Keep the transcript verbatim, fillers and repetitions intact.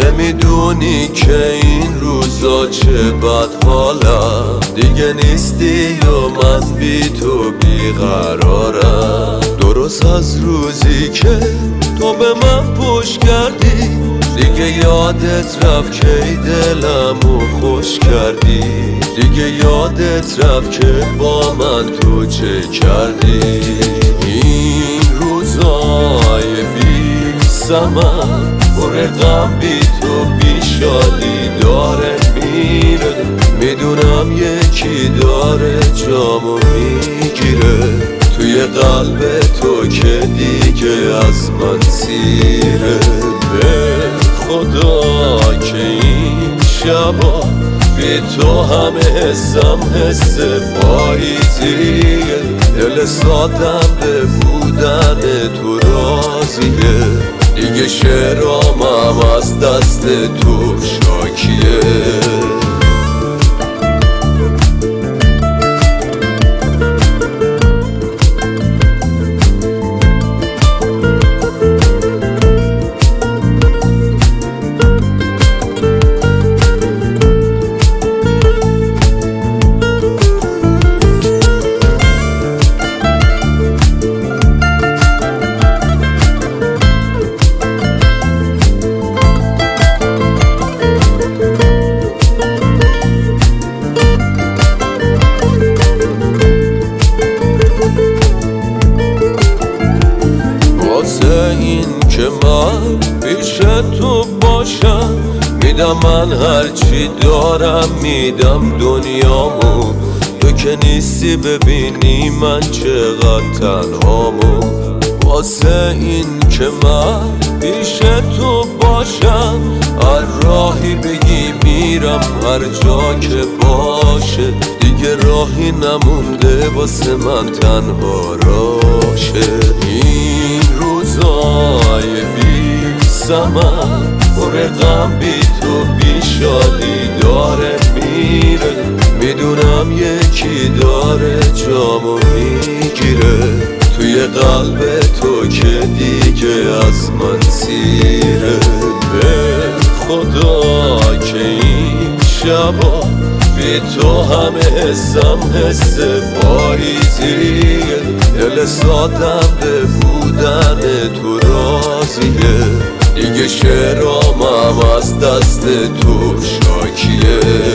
نمیدونی که این روزا چه بد حالم، دیگه نیستی و من بی تو بیقرارم. درست از روزی که تو به من پشت کردی، دیگه یادت رفت که دلمو خوش کردی. دیگه یادت رفت که با من تو چه کردی. این روزای بی سمن پر غم بی تو بی شادی داره میره. میدونم یکی داره جامو میگیره توی قلب تو که دیگه از من سیره. به خدا که این شبا بی تو همه حسم حس پاییزیه. دل سادم به بودن تو راضیه، دیگه شعرامم از دست تو شاکیه. این که من پیش تو باشم، میدم من هرچی دارم، میدم دنیامو. تو که نیستی ببینی من چقدر تنهامو. واسه این که من پیش تو باشم، هر راهی بگی میرم، هر جا که باشه. دیگه راهی نمونده واسه من تنها راشه. این روزای بی سمن پر غم بی تو بی شادی داره میره. میدونم یکی داره جامو میگیره توی قلب تو که دیگه از من سیره. به خدا که این شبا بی تو همه حسم حس پاییزیه. دل سادم به بودن تو راضیه، دیگه شعرامم از دست تو شاکیه.